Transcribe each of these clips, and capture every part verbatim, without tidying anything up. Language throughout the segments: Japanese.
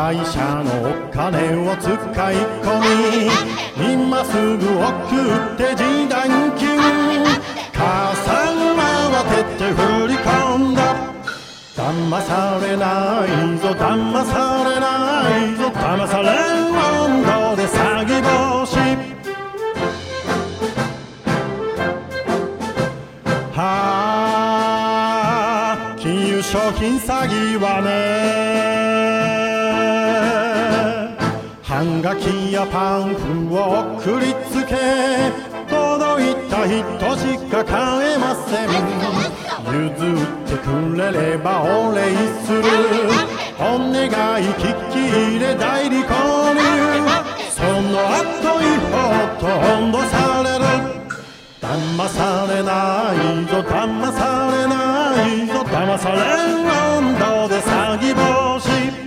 会社のお金を使い込み今すぐ送って示談金母さんは慌てて振り込んだ騙されないぞ騙されないぞ騙されん温度で詐欺防止はあ金融商品詐欺はね半額やパンフを送りつけ届いた人しか買えません譲ってくれればお礼するお願い聞き入れ代理購入その後違法と温度される騙されないぞ騙されないぞ騙されん温度で詐欺防止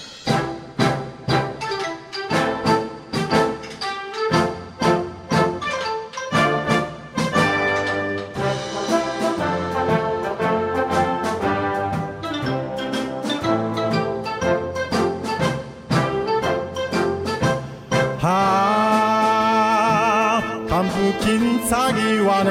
はあ還付金詐欺は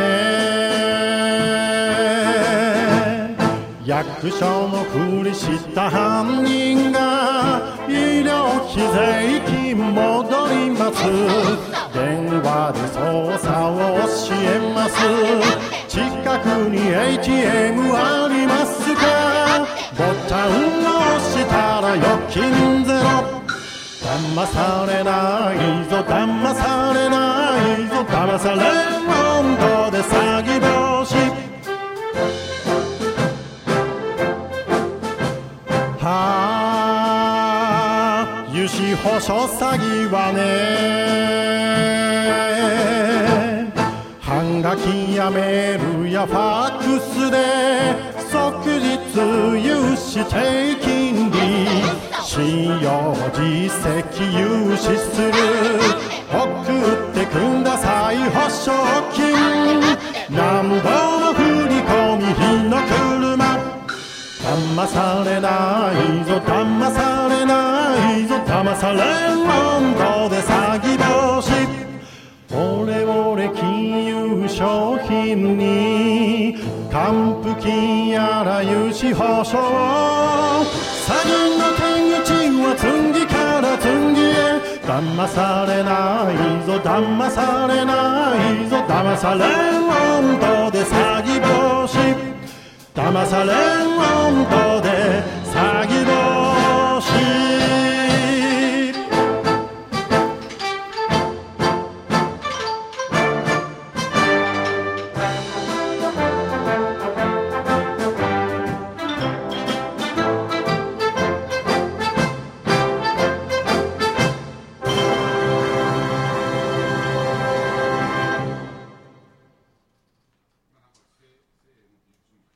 ね役所のふりした犯人が医療費税金戻ります電話で操作を教えます近くに エイチエム ありますかボタンを押したら預金ゼロ騙されないぞ騙されないぞ騙されん温度で詐欺防止はあ融資保証詐欺はね半額やメールやファックスで即日融資低金利信用実績融資する送ってください保証金なんぼの振り込み費の車騙されないぞ騙されないぞ騙されん温度で詐欺防止オレオレ金融商品に還付金やら融資保証詐欺の手口は次から次へ騙されないぞ騙されないぞ騙されん温度で詐欺防止騙されん温度で